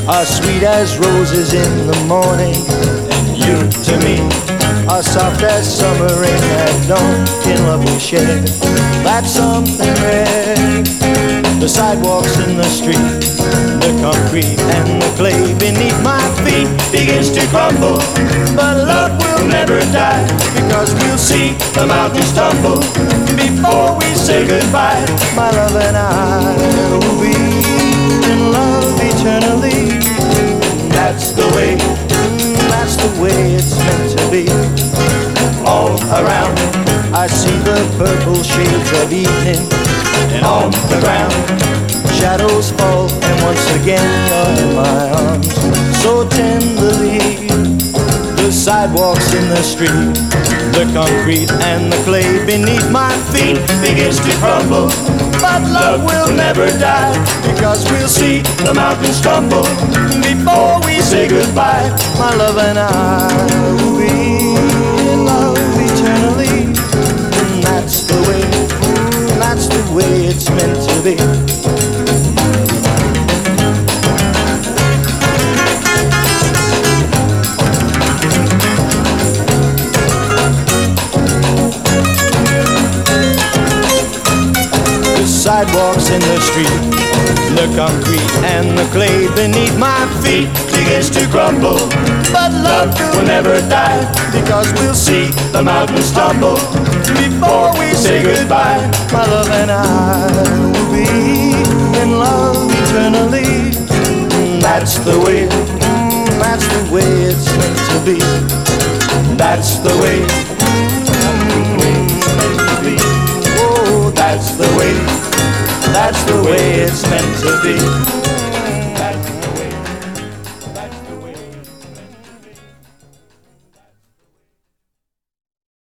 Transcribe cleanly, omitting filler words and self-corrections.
are sweet as roses in the morning, and you to me are soft as summer rain at dawn. In love we share, that's something rare. The sidewalks in the street, the concrete and the clay beneath my feet begins to crumble, but love will never die, because we'll see the mountains tumble before we say goodbye. My love and I will be in love eternally. That's the way, that's the way it's meant to be. All around I see the purple shades of evening, and on the ground shadows fall, and once again you're in my arms so tenderly. The sidewalks in the street, the concrete and the clay beneath my feet begins to crumble, but love will never die, because we'll see the mountains tumble before we say goodbye. My love and I will be in love eternally. That's the way, that's the way it's meant to be. Sidewalks in the street, the concrete and the clay beneath my feet begins to crumble, but love will never die, because we'll see the mountains tumble before we say goodbye. My love and I will be in love eternally. That's the way, that's the way it's meant to be. That's the way, it's meant to be. Oh, that's the way, that's the way it's meant to be.